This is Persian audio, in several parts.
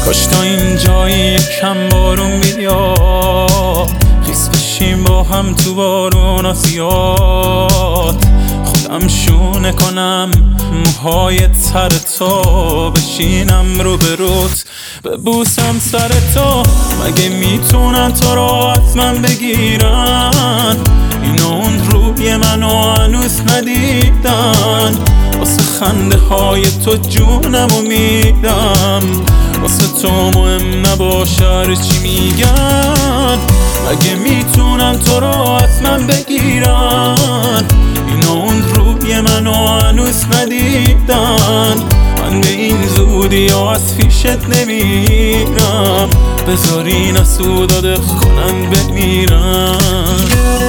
کاش تا اینجایی یکم بارون بیاد، خیس بشیم با هم تو بارون زیاد. خودم شونه کنم موهای تر تو، بشینم رو به روت ببوسم سر تو. مگه میتونن تو رو از من بگیرن؟ اینا اون روی منو هنوز ندیدن. واسه خنده های تو جونمو میدم، واسه تو مهم نباشه هر چی میگن. مگه میتونن تو رو از من بگیرن؟ اینا اون روی منو هنوز ندیدن. من به این زودی ها از پیشت نمیرم، بذار این سودا دق کنن بمیرن.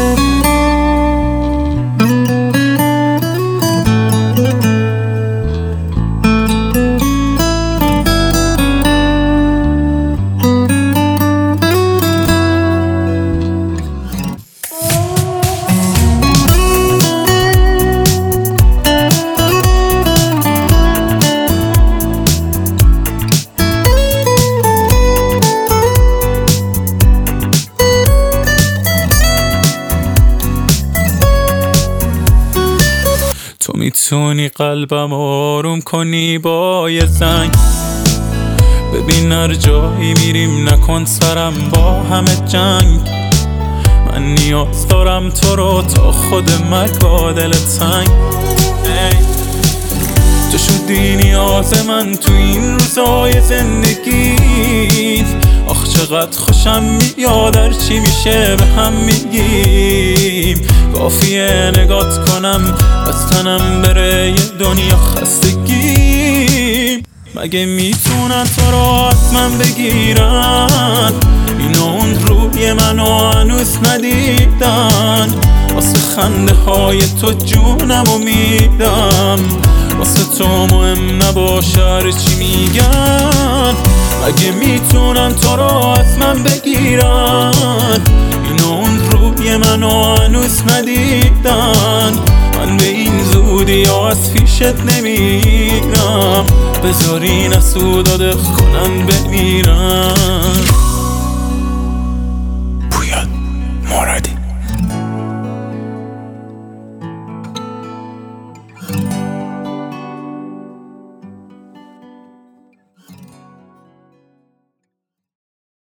تو میتونی قلبم آروم کنی با یه زنگ، ببین هر جایی میریم نکن سرم با همه جنگ. من نیاز دارم تو رو تا خود مرگ با دل تنگ. تو شدی نیاز من تو این روزای زندگیت. آخ چقدر خوشم میاد هر چی میشه به هم میگیم. کافیه نگات کنم از تنم بره یه دنیا خستگی. مگه میتونن تو رو از من بگیرن؟ اینا اون روی منو هنوز ندیدن. واسه خنده های تو جونمو میدم، واسه تو مهم نباشه هر چی میگن. مگه میتونن تو رو از من بگیرن؟ اینا اون روی منو هنوز ندیدن. من به این زودی ها از پیشت نمیرم، بذار این سودا دق کنن بمیرن.